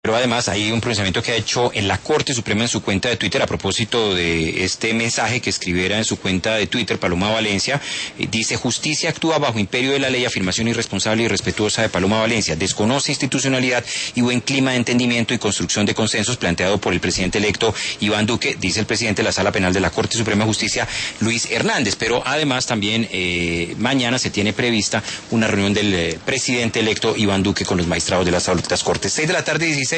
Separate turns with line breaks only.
Pero además hay un pronunciamiento que ha hecho en la Corte Suprema en su cuenta de Twitter a propósito de este mensaje que escribiera en su cuenta de Twitter Paloma Valencia. Dice: justicia actúa bajo imperio de la ley, afirmación irresponsable y irrespetuosa de Paloma Valencia. Desconoce institucionalidad y buen clima de entendimiento y construcción de consensos planteado por el presidente electo Iván Duque, dice el presidente de la Sala Penal de la Corte Suprema de Justicia, Luis Hernández. Pero además también mañana se tiene prevista una reunión del presidente electo Iván Duque con los magistrados de las altas cortes. 6 de la tarde, 16.